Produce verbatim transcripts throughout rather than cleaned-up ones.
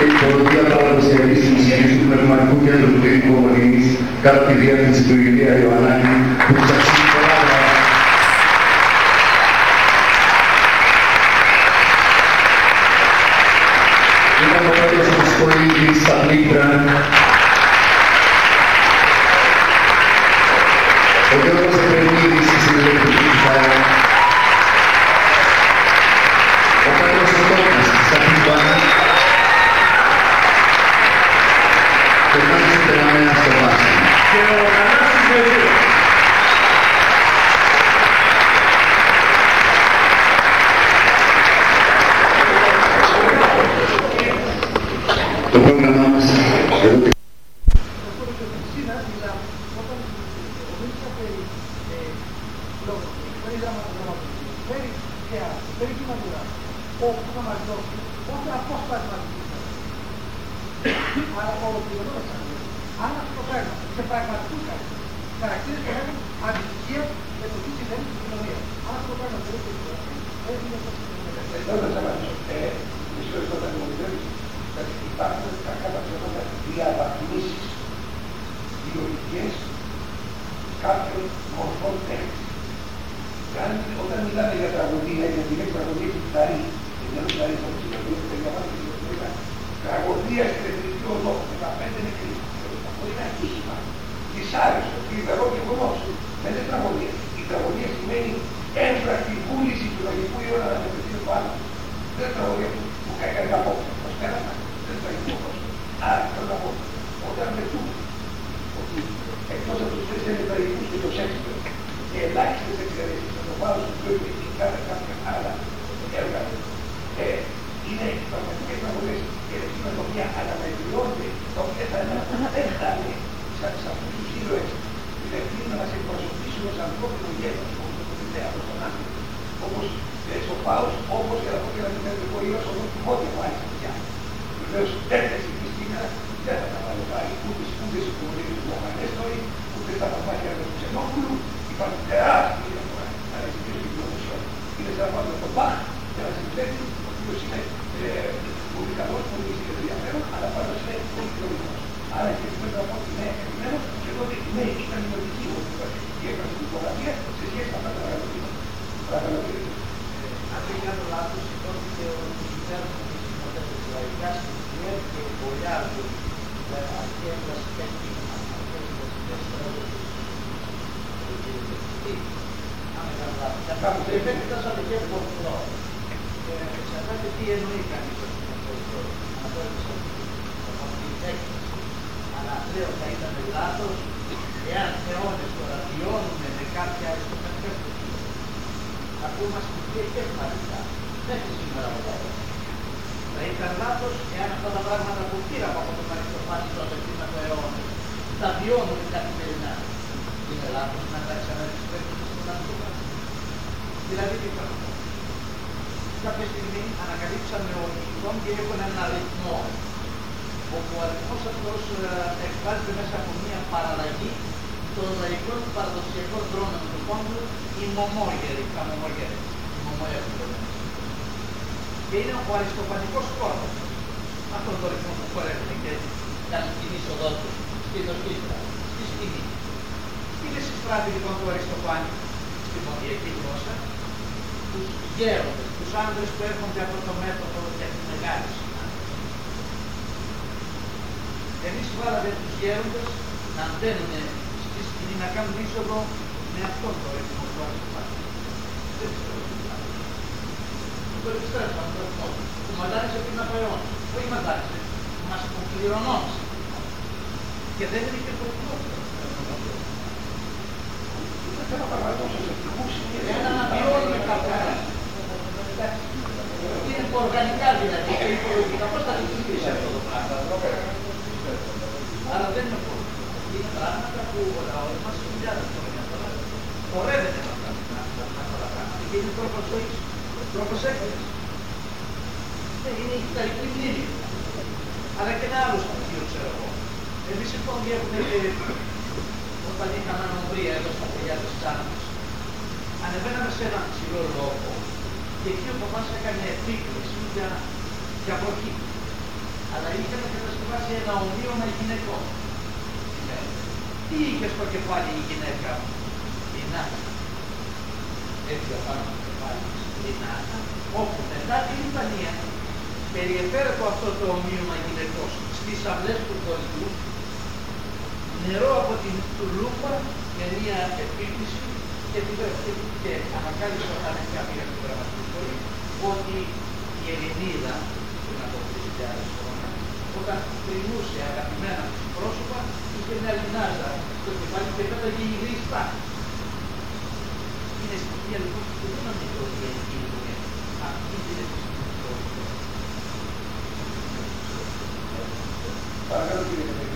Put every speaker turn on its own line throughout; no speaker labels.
Έχει προδοτεία παραδοσιακή στη μουσική του Πνευματικού Κέντρου του Τύπου Ομονής κατά τη διεύθυνση του Ηλία Ιωαννάκη, που τους αξίζει πολλά πράγματα. Ήταν ο πρώτος του Πολίτης στα Λίκρα. Ο Γιώργος Επενίδης στη Συνελεκτική Κιθάρα. Ο Πέτρος Οτόκας στα Τύμπανα. Και ο Μάνης Τεραμέας στο Βάσιο.
Και ο Ανάσης Βεβίου.
Το πρόγραμμά μας εδώ.
Αν αυτό το πράγμα σε πραγματικούς χαρακτήρες που έχουν αντιστοιχεία με το τι συμβαίνει στην κοινωνία. Αν αυτό το πράγμα δεν έχει δεν είναι αυτό που συμβαίνει.
Θέλω να σας απαντήσω. Μισό λεπτό θα μου επιτρέψεις. Υπάρχουν κατά ψέματα διαβαθμίσεις βιολογικές κάποιων μορφών τέχνης. Όταν μιλάμε για τραγωδία, για τη λέξη τραγωδία και κιθαρή, γιατί δεν μιλάει για τη τραγωδία, θα διαβάσουμε τη τραγωδία, τραγωδία στην Εθνική Οδό, δεκαπέντε νεκροί. Αυτό είναι ατύχημα. Δυσάρεστο, κλειδαρό και γονός. Δεν είναι τραγωδία. Η τραγωδία σημαίνει έμπρακτη βούληση του λογικού αιώνα να μετρηθεί το άλλο. Δεν είναι τραγωδία που έκανε απόψε. Ως πέρασα, δεν είναι τραγικό πρόσωπο. Άρα, θέλω να πω, όταν μετρούμε ότι εκτός από τους τρεις είναι τραγικούς και το Σέξπιρ και ελάχιστες εξαιρέσεις από το πάνω του Γκόιμπι ή κάποια άλλα έργα, είναι πραγματικές τραγωδίες και με το οποία αναμετριώνται τα οποία θα είναι σε αυτούς τους ήρωες που είναι ευθύνη να μας εκπροσωπήσουν ως ανθρώπινο γένος, όπως το τελευταίο από τον άνθρωπο, όπως ο Πάος, όπως και να πω και να μην είναι ο ήρωας ο Δόκιμόντια που άρχισε πια. Βεβαίως τέτοιες στιγμές σήμερα δεν θα τα παρεμβάλλει ούτε στις οικονομίες του Μοχανέστορη, ούτε στα παπάκια του Ξενόπουλου. Υπάρχουν τεράστιοι διαφορά. Αλλά η συγκεκριμένη κοινωνισιόν είναι σαν να πάμε τον Μπαχ και να συμπλέξει, ο οποίος είναι πολύ καλός, πολύ ενδιαφέρον, αλλά πάντως είναι πολύ κοινωνικός. Άρα και πρέπει να πω ότι είναι επιμένος και τότε ναι, ήταν μειωτική η έκφραση του υπογραφία σε σχέση με αυτά τα παραδοτήματα. Παρακαλώ κύριε.
Αν δεν κάνω λάθος, υπόθηκε ότι η μητέρα του της λαϊκά συγκεκριμένη και η πολλιά του αυτή έμβαση και αυτή η
Κάπου δεν
δεν φτάσαμε και από το εξαρτάται τι εννοεί κανείς αναφέροντας από την έκθεση. Αλλά λέω θα ήταν λάθος εάν αιώνες τώρα βιώνουμε με κάποια αριστοκρατικά στοιχεία. Ακούμε στοιχεία και ευχαριστά. Δεν είναι σήμερα ο λάθος. Θα ήταν λάθος εάν αυτά τα πράγματα που πήραμε από τον Αριστοφάνη τότε πριν από αιώνες τα βιώνουμε καθημερινά. Είναι λάθος να τα ξαναρισπέξουμε στον Αριστοφάνη. Δηλαδή τι θα πω. Κάποια στιγμή ανακαλύψαμε ότι οι τόμοι έχουν έναν αριθμό όπου ο αριθμός αυτός εκφράζεται μέσα από μια παραλλαγή των λαϊκών παραδοσιακών δρόμων του πόντου, οι μωμόγεροι, τα μωμόγεροι, οι μωμόγεροι. Και είναι ο αριστοφανικός κόρπος. Αυτόν τον αριθμό που χορεύουν και κάνουν την είσοδό του στην ορχήστρα, στη σκηνή. Τι είναι συστράτη λοιπόν του Αριστοφάνη στη μοντιακή γλώσσα, τους γέροντες, τους άντρες που έρχονται από το μέτωπο και από τη μεγάλη συνάντηση. Εμείς βάλαμε τους γέροντες να μπαίνουν στη σκηνή να κάνουν είσοδο με αυτόν τον ρυθμό του Αριστοφάνη. Δεν ξέρω τι είναι. Το επιστρέψαμε τον ρυθμό που μαντάρισε πριν από αιώνες. Όχι μαντάρισε, μας υποκληρονόμησε. Και δεν είναι και το πρώτο.
θέλω να παραδώσω σε ευτυχούς
για να αναβιώνουμε κάποια. Είναι οργανικά δηλαδή και υπολογικά. Πώς θα λειτουργήσει αυτό το πράγμα. Αλλά δεν είναι πολύ. Είναι πράγματα που ο λαός μας χιλιάδες χρόνια τώρα χορεύεται με αυτά τα πράγματα και είναι τρόπος ζωής, τρόπος έκθεσης. Είναι η κυταρική μνήμη. Αλλά και ένα άλλο στοιχείο, ξέρω εγώ. Εμείς λοιπόν έχουμε όταν είχαμε ανομβρία εδώ στα παιδιά της Ξάνθης, ανεβαίναμε σε έναν ψηλό λόγο και εκεί ο παπάς έκανε επίκληση για, για βροχή. αλλά είχε να κατασκευάσει ένα ομοίωμα γυναικών. Τι είχε στο κεφάλι η γυναίκα? Η Νάτα. Έτσι απάνω στο κεφάλι της, η Νάτα, όπου μετά την Ιπανία περιεφέρετο αυτό το ομοίωμα γυναικών στις αυλές του χωριού, νερό από την τουλούπα με μια επίθεση και, και, και ανακάλυψε όταν κάποια του γραμματικού σχολή ότι η Ελληνίδα πριν από τρεις χιλιάδες χρόνια, όταν κρινούσε αγαπημένα της πρόσωπα, είχε μια λινάζα στο κεφάλι και πέταγε η γρίστα. Είναι στοιχεία λοιπόν που δεν νομίζω ότι είναι αυτή την επιστημονική.
Παρακαλώ κύριε Κατέκη.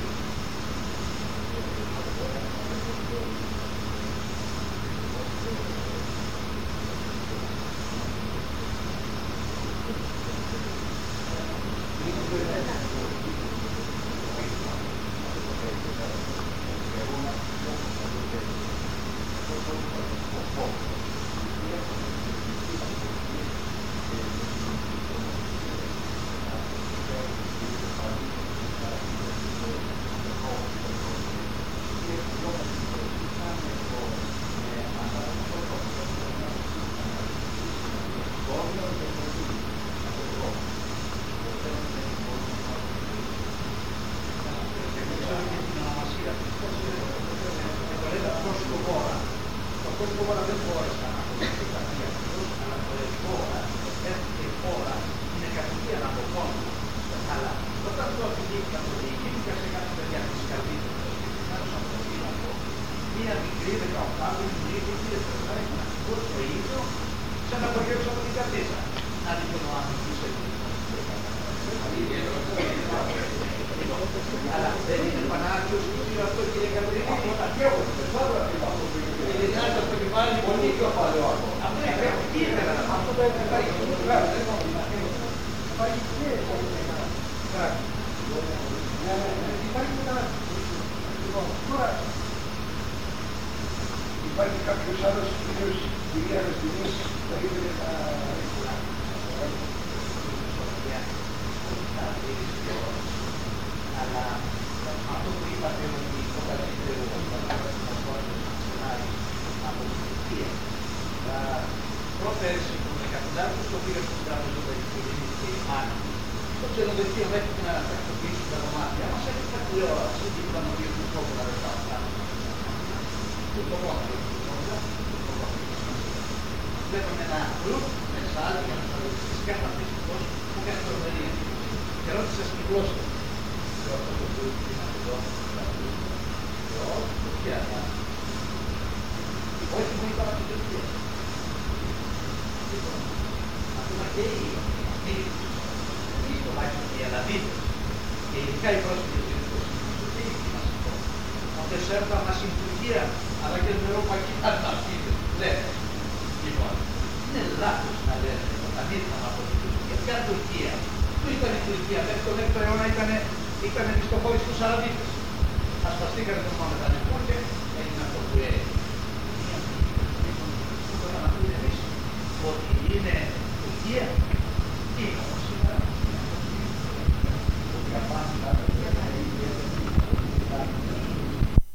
Υπάρχει κάποιος άλλος κύριος, κυρία Ρεστινής, θα ήθελε να
αλλά αυτό που είπατε ότι το καλύτερο από την Τουρκία πρώτερση του δεκαπεντάρου το πήρε στην τράπεζα του Ελληνικού και η Μάνα. Στο ξενοδοχείο μέχρι να τακτοποιήσουν τα δωμάτια μας έχει τα τηλεόραση και είπαν ότι είναι τρόπο να ρωτάω αυτά. Το μόνο που βλέπουμε ένα γκρουπ με σάλ για να σας φυσικά φανταστικός που κάνει το ρομερία. Και ρώτησα στη γλώσσα. Και αυτό το γκρουπ είναι εδώ, και όχι το πιάτα. Όχι μου είπα από την Τουρκία. Λοιπόν, ακόμα και οι αμήνες, εμείς τουλάχιστον οι Ελλαδίτες, και ειδικά οι πρόσφυγες του Ελληνικού και οι κοινωνικοί, ότι σέρναμε στην Τουρκία, αλλά και την Ευρωπαϊκή Ανταρκτίδα. Λέτε, λοιπόν, είναι λάθος να λέτε όταν ήρθαμε από την Τουρκία. Ποια Τουρκία? Πού ήταν η Τουρκία? Μέχρι τον έκτο αιώνα ήταν, ήταν μισθοχώροι στους Αραβίτες. Ασπαστήκανε το όνομα με τα νεκούρια, έγιναν